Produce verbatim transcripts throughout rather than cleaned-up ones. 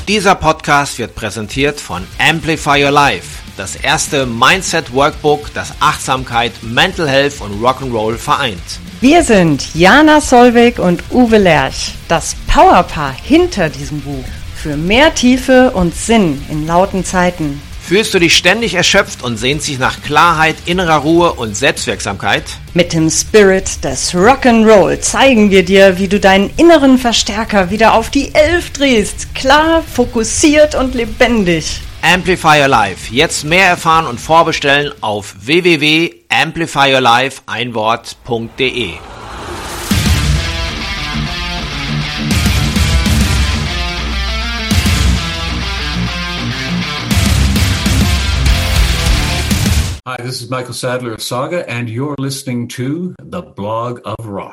Dieser Podcast wird präsentiert von Amplify Your Life, das erste Mindset-Workbook, das Achtsamkeit, Mental Health und Rock'n'Roll vereint. Wir sind Jana Solveig und Uwe Lerch, das Powerpaar hinter diesem Buch. Für mehr Tiefe und Sinn in lauten Zeiten. Fühlst du dich ständig erschöpft und sehnst dich nach Klarheit, innerer Ruhe und Selbstwirksamkeit? Mit dem Spirit des Rock'n'Roll zeigen wir dir, wie du deinen inneren Verstärker wieder auf die Elf drehst. Klar, fokussiert und lebendig. Amplify Your Life. Jetzt mehr erfahren und vorbestellen auf w w w punkt amplify your life ein wort punkt de. Hi, this is Michael Sadler of Saga, and you're listening to The Blog of Rock.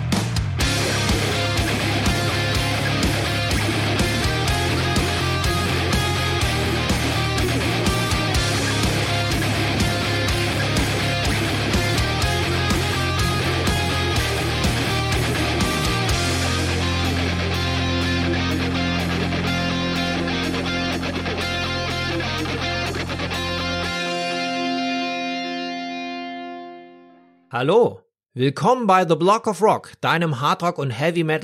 Hallo, willkommen bei The Blog of Rock, deinem Hardrock- und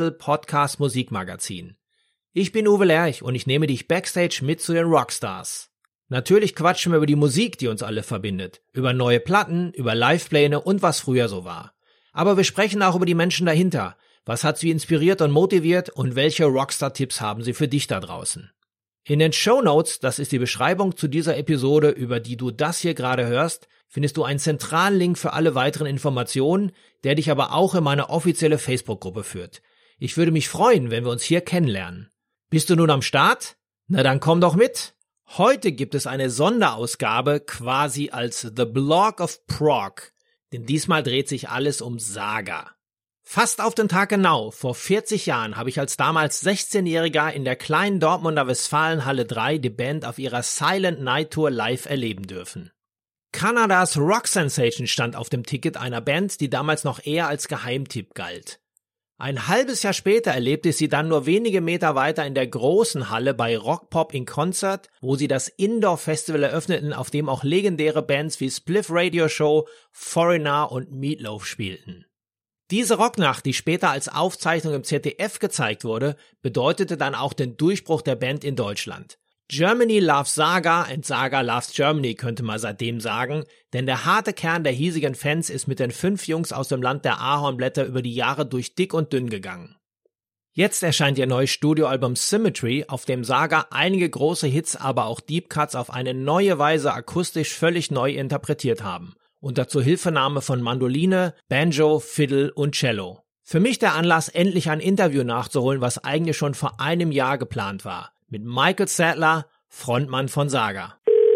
Heavy-Metal-Podcast-Musikmagazin. Ich bin Uwe Lerch und ich nehme dich backstage mit zu den Rockstars. Natürlich quatschen wir über die Musik, die uns alle verbindet, über neue Platten, über Livepläne und was früher so war. Aber wir sprechen auch über die Menschen dahinter. Was hat sie inspiriert und motiviert und welche Rockstar-Tipps haben sie für dich da draußen? In den Shownotes, das ist die Beschreibung zu dieser Episode, über die du das hier gerade hörst, findest du einen zentralen Link für alle weiteren Informationen, der dich aber auch in meine offizielle Facebook-Gruppe führt. Ich würde mich freuen, wenn wir uns hier kennenlernen. Bist du nun am Start? Na dann komm doch mit! Heute gibt es eine Sonderausgabe quasi als The Blog of Prog, denn diesmal dreht sich alles um Saga. Fast auf den Tag genau, vor vierzig Jahren habe ich als damals sechzehnjähriger in der kleinen Dortmunder Westfalenhalle drei die Band auf ihrer Silent Night Tour live erleben dürfen. Kanadas Rock Sensation stand auf dem Ticket einer Band, die damals noch eher als Geheimtipp galt. Ein halbes Jahr später erlebte ich sie dann nur wenige Meter weiter in der großen Halle bei Rock Pop in Concert, wo sie das Indoor-Festival eröffneten, auf dem auch legendäre Bands wie Spliff Radio Show, Foreigner und Meatloaf spielten. Diese Rocknacht, die später als Aufzeichnung im Z D F gezeigt wurde, bedeutete dann auch den Durchbruch der Band in Deutschland. Germany loves Saga and Saga loves Germany, könnte man seitdem sagen, denn der harte Kern der hiesigen Fans ist mit den fünf Jungs aus dem Land der Ahornblätter über die Jahre durch dick und dünn gegangen. Jetzt erscheint ihr neues Studioalbum Symmetry, auf dem Saga einige große Hits, aber auch Deep Cuts auf eine neue Weise akustisch völlig neu interpretiert haben. Unter Zuhilfenahme von Mandoline, Banjo, Fiddle und Cello. Für mich der Anlass, endlich ein Interview nachzuholen, was eigentlich schon vor einem Jahr geplant war. Mit Michael Sadler, Frontmann von Saga.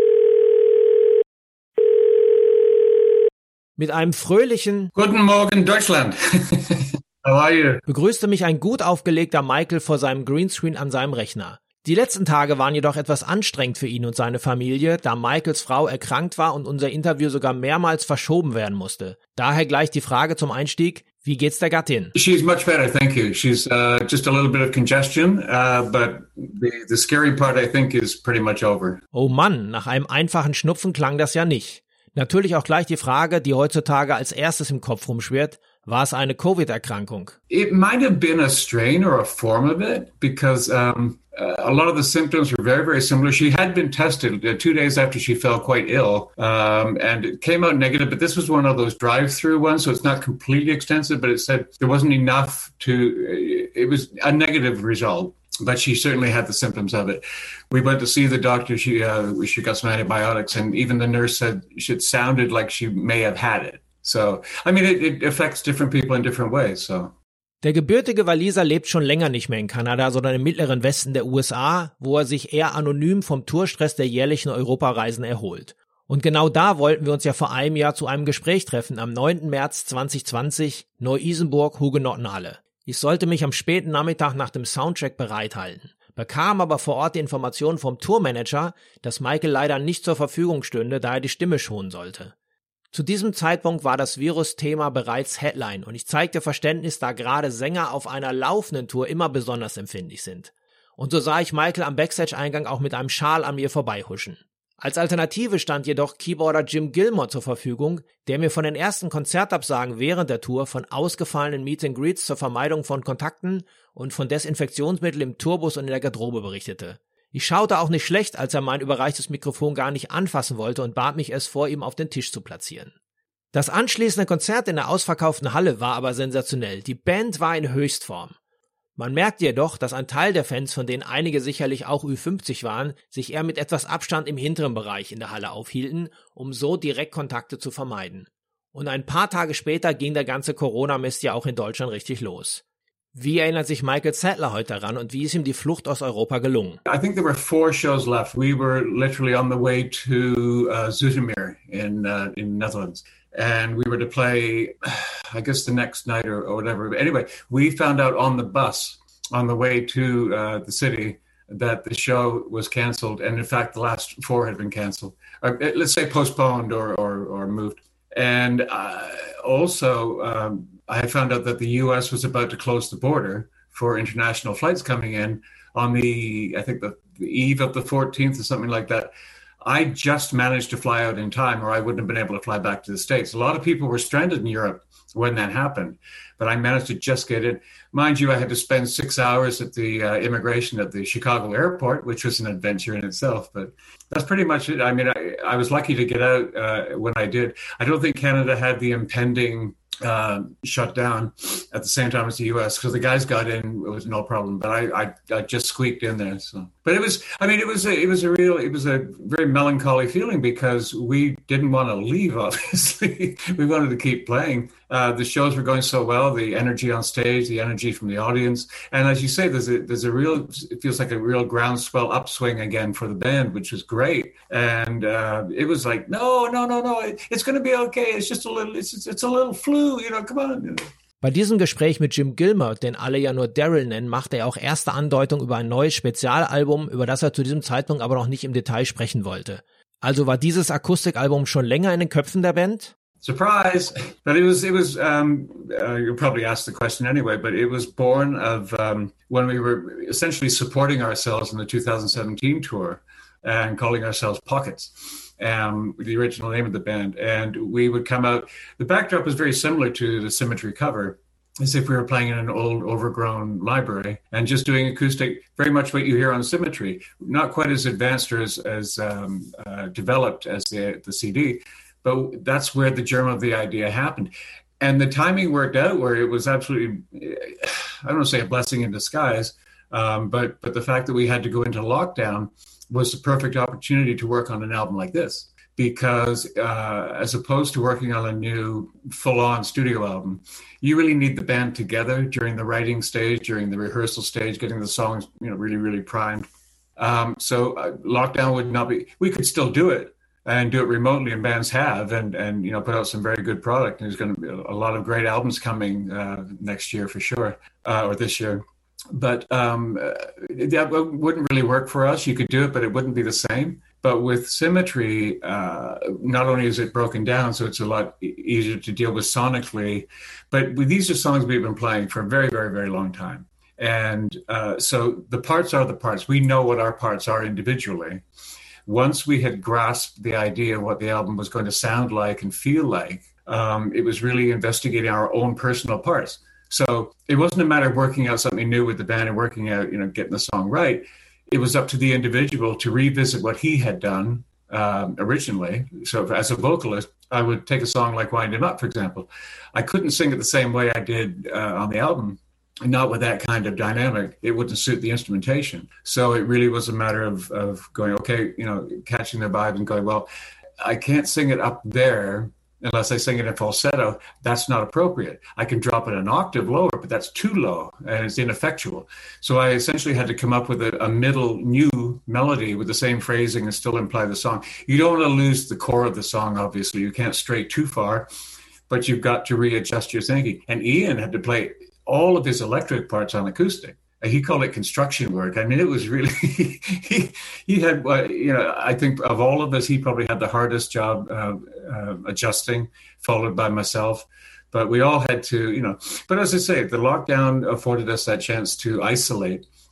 Mit einem fröhlichen Guten Morgen, Deutschland! How are you? begrüßte mich ein gut aufgelegter Michael vor seinem Greenscreen an seinem Rechner. Die letzten Tage waren jedoch etwas anstrengend für ihn und seine Familie, da Michaels Frau erkrankt war und unser Interview sogar mehrmals verschoben werden musste. Daher gleich die Frage zum Einstieg: Wie geht's der Gattin? She's much better, thank you. She's uh, just a little bit of congestion, uh, but the, the scary part, I think, is pretty much over. Oh Mann, nach einem einfachen Schnupfen klang das ja nicht. Natürlich auch gleich die Frage, die heutzutage als erstes im Kopf rumschwirrt: War es eine Covid-Erkrankung? It might have been a strain or a form of it, because um, a lot of the symptoms were very, very similar. She had been tested uh, two days after she fell quite ill, um, and it came out negative, but this was one of those drive-through ones, so it's not completely extensive, but it said there wasn't enough to, it was a negative result. But she certainly had the symptoms of it. We went to see the doctor. She uh, she got some antibiotics, and even the nurse said it sounded like she may have had it. So, I mean, it, it affects different people in different ways. So. Der gebürtige Waliser lebt schon länger nicht mehr in Kanada, sondern im mittleren Westen der U S A, wo er sich eher anonym vom Tourstress der jährlichen Europareisen erholt. Und genau da wollten wir uns ja vor einem Jahr zu einem Gespräch treffen, am neunten März zweitausendzwanzig, Neu-Isenburg, Hugenottenhalle. Ich sollte mich am späten Nachmittag nach dem Soundcheck bereithalten, bekam aber vor Ort die Information vom Tourmanager, dass Michael leider nicht zur Verfügung stünde, da er die Stimme schonen sollte. Zu diesem Zeitpunkt war das Virus-Thema bereits Headline und ich zeigte Verständnis, da gerade Sänger auf einer laufenden Tour immer besonders empfindlich sind. Und so sah ich Michael am Backstage-Eingang auch mit einem Schal an mir vorbeihuschen. Als Alternative stand jedoch Keyboarder Jim Gilmore zur Verfügung, der mir von den ersten Konzertabsagen während der Tour, von ausgefallenen Meet-and-Greets zur Vermeidung von Kontakten und von Desinfektionsmittel im Tourbus und in der Garderobe berichtete. Ich schaute auch nicht schlecht, als er mein überreichtes Mikrofon gar nicht anfassen wollte und bat mich, es vor ihm auf den Tisch zu platzieren. Das anschließende Konzert in der ausverkauften Halle war aber sensationell. Die Band war in Höchstform. Man merkte jedoch, dass ein Teil der Fans, von denen einige sicherlich auch Ü fünfzig waren, sich eher mit etwas Abstand im hinteren Bereich in der Halle aufhielten, um so Direktkontakte zu vermeiden. Und ein paar Tage später ging der ganze Corona-Mist ja auch in Deutschland richtig los. Wie erinnert sich Michael Sadler heute daran und wie ist ihm die Flucht aus Europa gelungen? I think there were four shows left. We were literally on the way to uh, Zoetermeer in uh, in Netherlands. And we were to play, I guess, the next night or, or whatever. But anyway, we found out on the bus on the way to uh, the city that the show was canceled. And in fact, the last four had been canceled. Or, let's say postponed or, or, or moved. And uh, also, um, I found out that the U S was about to close the border for international flights coming in on the, I think, the, the eve of the fourteenth or something like that. I just managed to fly out in time, or I wouldn't have been able to fly back to the States. A lot of people were stranded in Europe when that happened, but I managed to just get in. Mind you, I had to spend six hours at the uh, immigration at the Chicago airport, which was an adventure in itself, but that's pretty much it. I mean, I, I was lucky to get out uh, when I did. I don't think Canada had the impending uh, shut down at the same time as the U S because the guys got in, it was no problem, but I, I, I just squeaked in there. So, but it was, I mean, it was, a, it was a real, it was a very melancholy feeling because we didn't want to leave, obviously. We wanted to keep playing. Uh, the shows were going so well, the energy on stage, the energy from the audience. And as you say, there's a, there's a real, it feels like a real groundswell upswing again for the band, which was great. And uh, it was like, no, no, no, no, it, it's going to be okay. It's just a little, it's, it's a little flu, you know, come on. Bei diesem Gespräch mit Jim Gilmore, den alle ja nur Daryl nennen, machte er auch erste Andeutungen über ein neues Spezialalbum, über das er zu diesem Zeitpunkt aber noch nicht im Detail sprechen wollte. Also war dieses Akustikalbum schon länger in den Köpfen der Band? Surprise! But it was, it was, um, uh, you'll probably ask the question anyway, but it was born of um, when we were essentially supporting ourselves in the two thousand seventeen tour and calling ourselves Pockets, um, the original name of the band. And we would come out, the backdrop was very similar to the Symmetry cover, as if we were playing in an old overgrown library and just doing acoustic, very much what you hear on Symmetry, not quite as advanced or as, as um, uh, developed as the, the C D. But that's where the germ of the idea happened. And the timing worked out where it was absolutely, I don't want to say a blessing in disguise, um, but but the fact that we had to go into lockdown was the perfect opportunity to work on an album like this. Because uh, as opposed to working on a new full-on studio album, you really need the band together during the writing stage, during the rehearsal stage, getting the songs, you know, really, really primed. Um, so uh, lockdown would not be, we could still do it. And do it remotely, and bands have, and and you know put out some very good product. And there's going to be a lot of great albums coming uh, next year for sure, uh, or this year. But um, that wouldn't really work for us. You could do it, but it wouldn't be the same. But with Symmetry, uh, not only is it broken down, so it's a lot easier to deal with sonically, but these are songs we've been playing for a very, very, very long time. And uh, so the parts are the parts. We know what our parts are individually. Once we had grasped the idea of what the album was going to sound like and feel like, um, it was really investigating our own personal parts. So it wasn't a matter of working out something new with the band and working out, you know, getting the song right. It was up to the individual to revisit what he had done um, originally. So as a vocalist, I would take a song like Wind 'Em Up, for example. I couldn't sing it the same way I did uh, on the album. Not with that kind of dynamic. It wouldn't suit the instrumentation. So it really was a matter of, of going, okay, you know, catching the vibe and going, well, I can't sing it up there unless I sing it in falsetto. That's not appropriate. I can drop it an octave lower, but that's too low and it's ineffectual. So I essentially had to come up with a, a middle new melody with the same phrasing and still imply the song. You don't want to lose the core of the song, obviously. You can't stray too far, but you've got to readjust your thinking. And Ian had to play all of his electric parts on acoustic. He called it construction work. I mean, it was really, he, he had, you know, I think of all of us, he probably had the hardest job uh, uh, adjusting, followed by myself. But we all had to, you know, but as I say, the lockdown afforded us that chance to isolate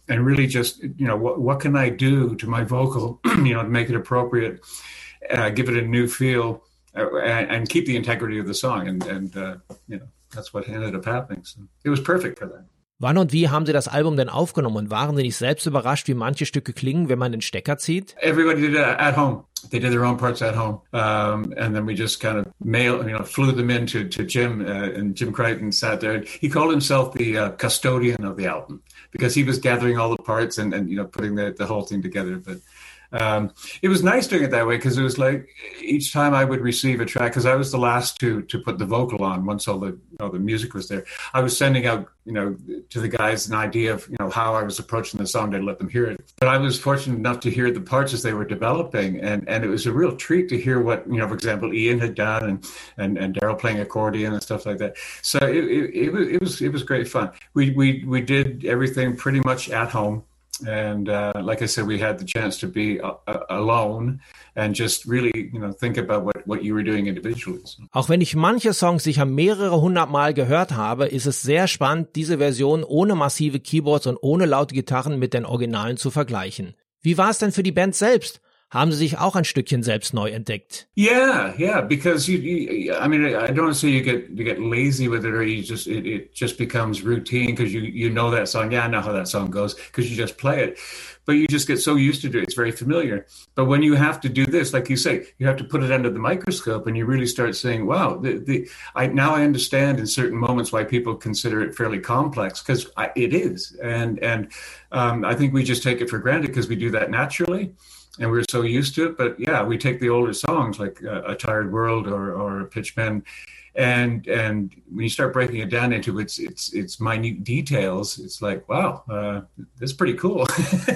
and really just, you know, what, what can I do to my vocal, you know, to make it appropriate, uh, give it a new feel, uh, and, and keep the integrity of the song. And, and uh, you know, that's what ended up happening. So it was perfect for that. Wann und wie haben Sie das Album denn aufgenommen und waren Sie nicht selbst überrascht, wie manche Stücke klingen, wenn man den Stecker zieht? Everybody did it at home. They did their own parts at home. Um, and then we just kind of mail, you know, flew them in to, to Jim, uh, and Jim Crichton sat there. He called himself the uh, custodian of the album because he was gathering all the parts and, and you know, putting the, the whole thing together. But Um, it was nice doing it that way because it was like each time I would receive a track, because I was the last to to put the vocal on once all the you know, the music was there. I was sending out you know to the guys an idea of you know how I was approaching the song to let them hear it. But I was fortunate enough to hear the parts as they were developing, and and it was a real treat to hear what you know, for example, Ian had done, and and, and Daryl playing accordion and stuff like that. So it, it, it was it was it was great fun. We we we did everything pretty much at home. And uh, like I said, we had the chance to be uh, alone and just really, you know, think about what, what you were doing individually. So. Auch wenn ich manche Songs sicher mehrere hundert Mal gehört habe, ist es sehr spannend, diese Version ohne massive Keyboards und ohne laute Gitarren mit den Originalen zu vergleichen. Wie war es denn für die Band selbst? Haben Sie sich auch ein Stückchen selbst neu entdeckt? Yeah, yeah, because you, you I mean, I don't say you get you get lazy with it, or you just it, it just becomes routine because you you know that song. Yeah, I know how that song goes because you just play it, but you just get so used to it. It's very familiar. But when you have to do this, like you say, you have to put it under the microscope, and you really start saying, "Wow, the the I now I understand in certain moments why people consider it fairly complex because it is." And and um, I think we just take it for granted because we do that naturally. And we're so used to it, but yeah, we take the older songs like uh, A Tired World or, or Pitch Bend, and and when you start breaking it down into its its its minute details, it's like, wow, uh, that's pretty cool.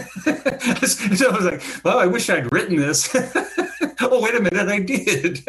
So I was like, well, I wish I'd written this. Oh, wait a minute, I did.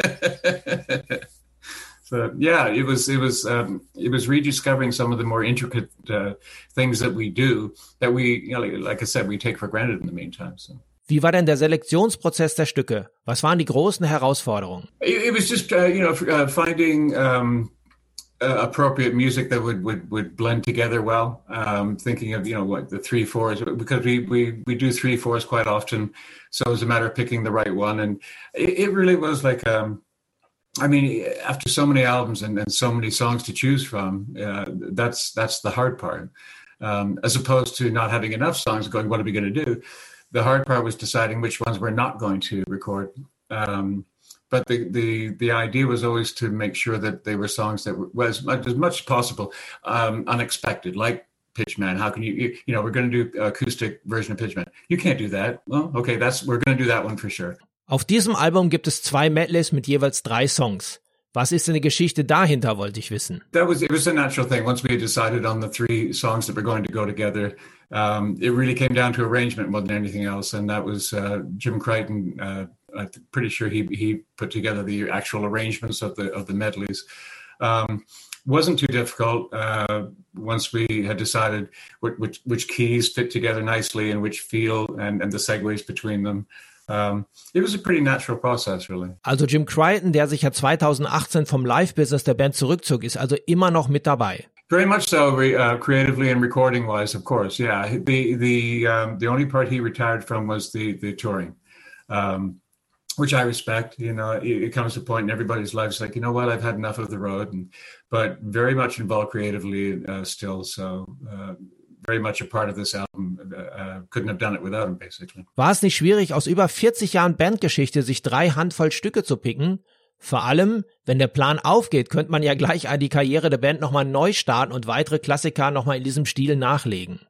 So yeah, it was it was um, it was rediscovering some of the more intricate uh, things that we do that we, you know, like I said, we take for granted in the meantime. So. Wie war denn der Selektionsprozess der Stücke? Was waren die großen Herausforderungen? It, it was just, uh, you know, uh, finding um, uh, appropriate music that would, would, would blend together well. Um, thinking of, you know, what the three fours, because we, we, we do three fours quite often. So it was a matter of picking the right one. And it, it really was like, um, I mean, after so many albums and, and so many songs to choose from, uh, that's, that's the hard part. Um, as opposed to not having enough songs going, what are we going to do? The hard part was deciding which ones we're not going to record. Um, but the, the the idea was always to make sure that they were songs that were as much as, much as possible um, unexpected, like Pitchman. How can you, you, you know, we're going to do acoustic version of Pitchman. You can't do that. Well, okay, that's we're going to do that one for sure. Auf diesem Album gibt es zwei Medleys mit jeweils drei Songs. Was ist denn die Geschichte dahinter, wollte ich wissen. That was, it was a natural thing. Once we had decided on the three songs that were going to go together, um, it really came down to arrangement more than anything else. And that was uh, Jim Crichton. Uh, I'm pretty sure he he put together the actual arrangements of the of the medleys. Um, wasn't too difficult uh, once we had decided which, which, which keys fit together nicely and which feel and, and the segues between them. Um, it was a pretty natural process, really. Also Jim Crichton, der sich ja zwanzig achtzehn vom Live-Business der Band zurückzog, ist also immer noch mit dabei. Very much so, uh, creatively and recording-wise, of course. Yeah, the the um, the only part he retired from was the the touring, um, which I respect. You know, it, it comes to a point in everybody's life, it's like, you know what, I've had enough of the road, and but very much involved creatively uh, still. So. Uh, very much a part of this album. Uh, couldn't have done it without him, basically. War es nicht schwierig, aus über vierzig Jahren Bandgeschichte sich drei Handvoll Stücke zu picken? Vor allem, wenn der Plan aufgeht, könnte man ja gleich die Karriere der Band nochmal neu starten und weitere Klassiker nochmal in diesem Stil nachlegen.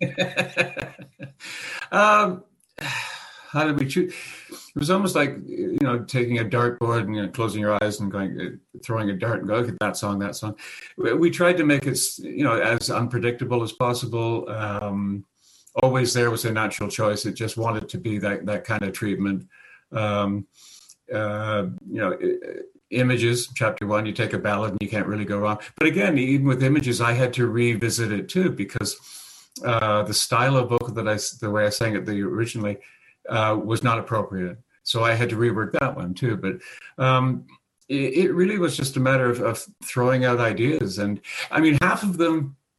um, how did we choose? It was almost like, you know, taking a dartboard and, you know, closing your eyes and going, throwing a dart and go, look at that song, that song. We tried to make it, you know, as unpredictable as possible. Um, always there was a natural choice. It just wanted to be that that kind of treatment. Um, uh, you know, Images, chapter one, you take a ballad and you can't really go wrong. But again, even with Images, I had to revisit it too because uh, the style of vocal that I, the way I sang it the originally, uh, was not appropriate. So I had to rework that one too. But um, it, it really was just a matter of, of throwing out ideas. And I mean, half of them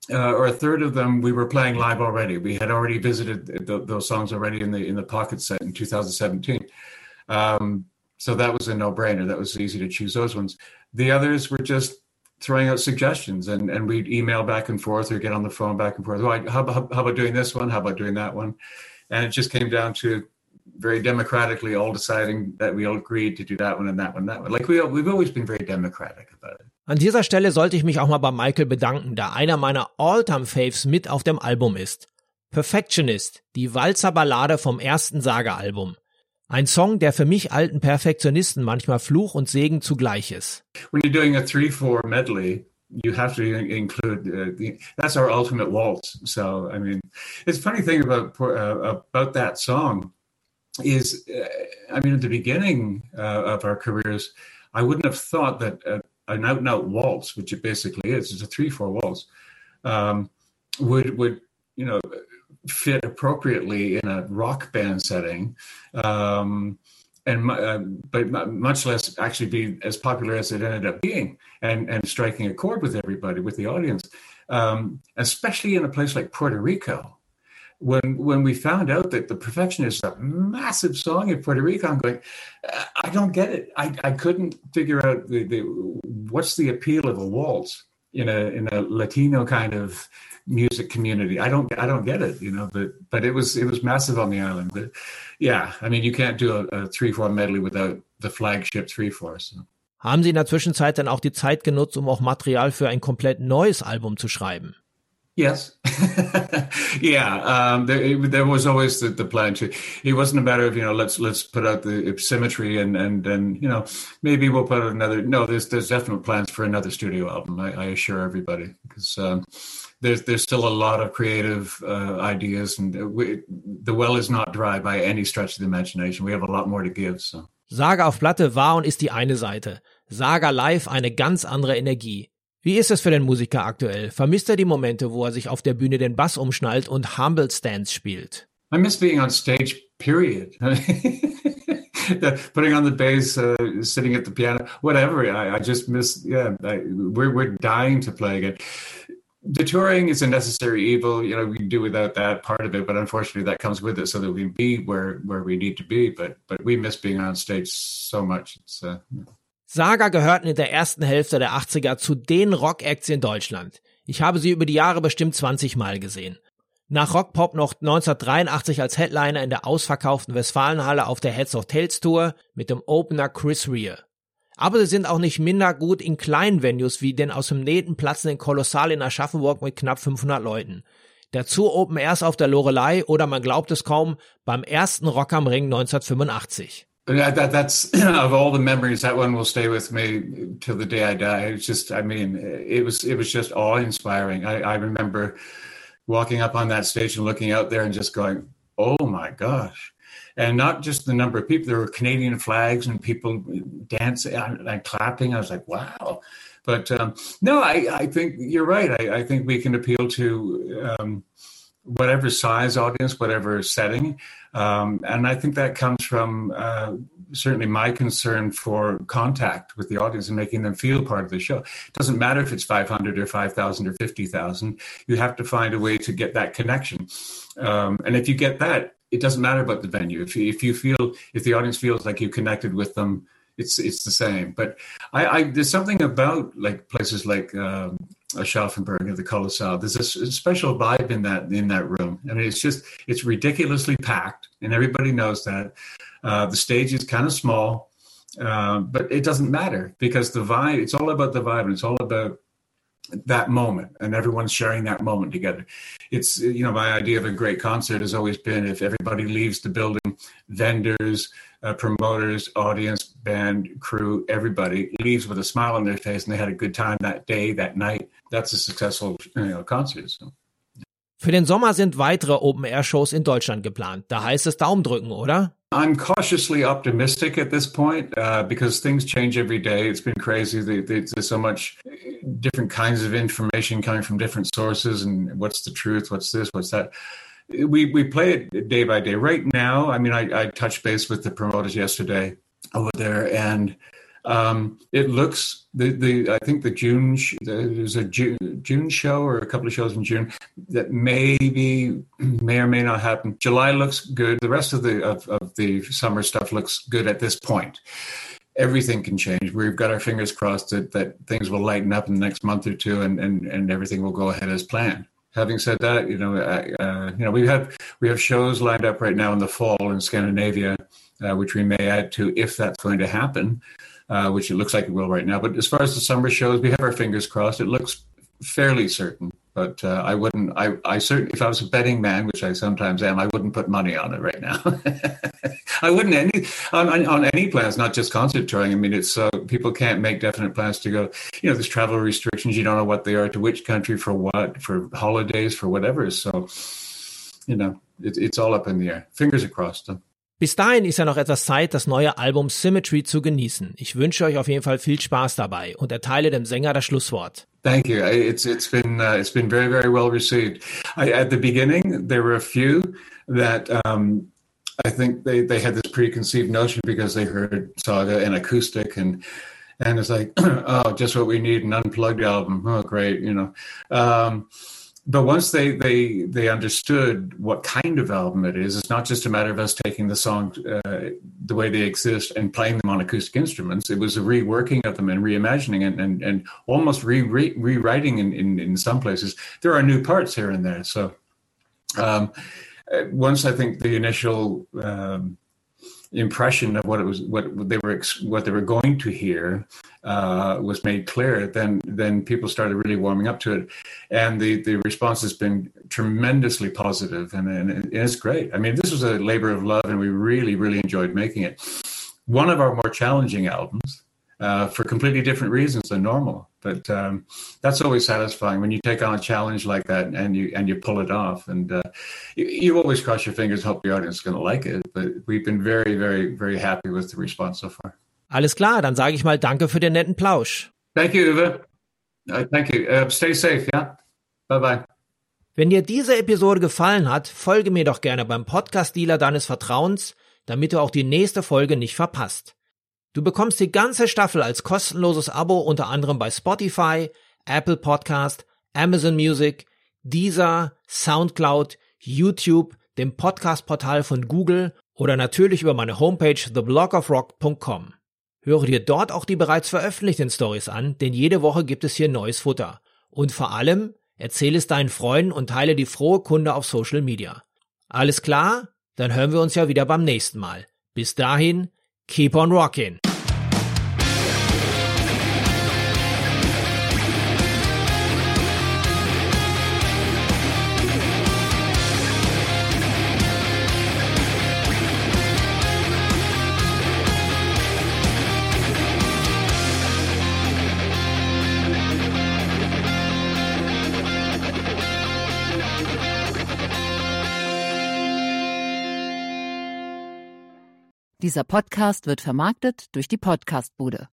uh, or a third of them we were playing live already. We had already visited th- those songs already in the in the Pocket set in two thousand seventeen. Um, so that was a no-brainer. That was easy to choose those ones. The others were just throwing out suggestions, and, and we'd email back and forth or get on the phone back and forth. Oh, I, how, how, how about doing this one? How about doing that one? And it just came down to very democratically all deciding that we all agreed to do that one and that one and that one. Like we, we've always been very democratic about it. An dieser Stelle sollte ich mich auch mal bei Michael bedanken, da einer meiner All-Time-Faves mit auf dem Album ist. Perfectionist, die Walzer-Ballade vom ersten Saga-Album. Ein Song, der für mich alten Perfektionisten manchmal Fluch und Segen zugleich ist. When you're doing a three four medley, you have to include uh, the, that's our ultimate waltz. So I mean, it's a funny thing about uh, about that song is, uh, I mean, at the beginning uh, of our careers, I wouldn't have thought that uh, an out and out waltz, which it basically is, it's a three four waltz, um, would would you know. fit appropriately in a rock band setting, um, and uh, but much less actually be as popular as it ended up being, and and striking a chord with everybody, with the audience, um, especially in a place like Puerto Rico. When when we found out that The Perfectionist is a massive song in Puerto Rico, I'm going, I don't get it. I, I couldn't figure out the, the what's the appeal of a waltz in a in a Latino kind of music community. I don't I don't get it, you know, but but it was it was massive on the island. But yeah, I mean, you can't do a, a three four medley without the flagship three four. So. Haben Sie in der Zwischenzeit dann auch die Zeit genutzt, um auch Material für ein komplett neues Album zu schreiben? Yes. yeah. Um, there, it, there was always the, the plan to, it wasn't a matter of, you know, let's, let's put out the symmetry and, and, and, you know, maybe we'll put out another, no, there's, there's definite plans for another studio album. I, I assure everybody, because, um, there's, there's still a lot of creative, uh, ideas, and we, the well is not dry by any stretch of the imagination. We have a lot more to give, so. Saga auf Platte war und ist die eine Seite. Saga live eine ganz andere Energie. Wie ist es für den Musiker aktuell? Vermisst er die Momente, wo er sich auf der Bühne den Bass umschnallt und Humble Stance spielt? I miss being on stage, period. the, putting on the bass, uh, sitting at the piano, whatever. I, I just miss, yeah, I, we're, we're dying to play again. The touring is a necessary evil. You know, we can do without that part of it, but unfortunately that comes with it so that we can be where, where we need to be. But, but we miss being on stage so much. It's, uh, Saga gehörten in der ersten Hälfte der achtziger zu den Rock-Acts in Deutschland. Ich habe sie über die Jahre bestimmt zwanzig Mal gesehen. Nach Rockpop noch neunzehnhundertdreiundachtzig als Headliner in der ausverkauften Westfalenhalle auf der Heads of Tales Tour mit dem Opener Chris Rea. Aber sie sind auch nicht minder gut in kleinen Venues wie den aus dem Nähten platzenden Kolossal in Aschaffenburg mit knapp fünfhundert Leuten. Dazu Open Airs auf der Loreley oder man glaubt es kaum, beim ersten Rock am Ring neunzehnhundertfünfundachtzig. Yeah, that, that's of all the memories, that one will stay with me till the day I die. It's just, I mean, it was it was just awe-inspiring. I, I remember walking up on that stage and looking out there and just going, oh my gosh. And not just the number of people, there were Canadian flags and people dancing and clapping. I was like, wow. But um, no, I, I think you're right. I, I think we can appeal to um, whatever size audience, whatever setting. Um, and I think that comes from uh, certainly my concern for contact with the audience and making them feel part of the show. It doesn't matter if it's five hundred or five thousand or fifty thousand. You have to find a way to get that connection. Um, and if you get that, it doesn't matter about the venue. If you, if you feel, if the audience feels like you connected with them, it's it's the same. But I, I there's something about like places like um, Aschaffenburg or the Kolossal. There's a, a special vibe in that in that room. I mean, it's just it's ridiculously packed, and everybody knows that. Uh, the stage is kind of small, uh, but it doesn't matter because the vibe. It's all about the vibe, and it's all about that moment, and everyone's sharing that moment together. It's, you know, my idea of a great concert has always been if everybody leaves the building, vendors, uh, promoters, audience, band, crew, everybody leaves with a smile on their face and they had a good time that day, that night. That's a successful, you know, concert. So. Für den Sommer sind weitere Open-Air-Shows in Deutschland geplant. Da heißt es Daumen drücken, oder? I'm cautiously optimistic at this point uh, because things change every day. It's been crazy. There's so much different kinds of information coming from different sources, and what's the truth? What's this? What's that? We we play it day by day. Right now, I mean, I, I touched base with the promoters yesterday over there, and Um, it looks the the I think the June sh- there's a June, June show or a couple of shows in June that maybe may or may not happen. July looks good. The rest of the of, of the summer stuff looks good at this point. Everything can change. We've got our fingers crossed that, that things will lighten up in the next month or two, and, and, and everything will go ahead as planned. Having said that, you know, uh, you know, we have we have shows lined up right now in the fall in Scandinavia, uh, which we may add to if that's going to happen, uh, which it looks like it will right now. But as far as the summer shows, we have our fingers crossed. It looks fairly certain. But uh, I wouldn't, I, I certainly, if I was a betting man, which I sometimes am, I wouldn't put money on it right now. I wouldn't any on, on any plans, not just concert touring. I mean, it's uh, people can't make definite plans to go. You know, there's travel restrictions. You don't know what they are, to which country, for what, for holidays, for whatever. So, you know, it, it's all up in the air. Fingers are crossed. Huh? Bis dahin ist ja noch etwas Zeit, das neue Album Symmetry zu genießen. Ich wünsche euch auf jeden Fall viel Spaß dabei und erteile dem Sänger das Schlusswort. Thank you. It's it's been uh, it's been very very well received. I, at the beginning, there were a few that um, I think they, they had this preconceived notion because they heard Saga and acoustic, and and it's like, oh, just what we need, an unplugged album. Oh, great, you know. Um, But once they, they they understood what kind of album it is, it's not just a matter of us taking the songs uh, the way they exist and playing them on acoustic instruments. It was a reworking of them and reimagining it and, and almost re, re, rewriting in, in, in some places. There are new parts here and there. So um, once I think the initial um, impression of what it was, what they were, what they were going to hear, uh, was made clear, then then people started really warming up to it, and the, the response has been tremendously positive, and, and it's great. I mean, this was a labor of love, and we really really enjoyed making it. One of our more challenging albums, uh, for completely different reasons than normal, but um, that's always satisfying when you take on a challenge like that and you and you pull it off. And uh, you, you always cross your fingers, hope the audience is going to like it. But we've been very, very, very happy with the response so far. Alles klar, dann sage ich mal danke für den netten Plausch. Thank you, Uwe. Uh, thank you. Uh, stay safe, yeah? Bye-bye. Wenn dir diese Episode gefallen hat, folge mir doch gerne beim Podcast-Dealer deines Vertrauens, damit du auch die nächste Folge nicht verpasst. Du bekommst die ganze Staffel als kostenloses Abo unter anderem bei Spotify, Apple Podcast, Amazon Music, Deezer, Soundcloud, YouTube, dem Podcast-Portal von Google oder natürlich über meine Homepage the blog of rock dot com. Höre dir dort auch die bereits veröffentlichten Stories an, denn jede Woche gibt es hier neues Futter. Und vor allem, erzähle es deinen Freunden und teile die frohe Kunde auf Social Media. Alles klar? Dann hören wir uns ja wieder beim nächsten Mal. Bis dahin, keep on rockin'! Dieser Podcast wird vermarktet durch die Podcastbude.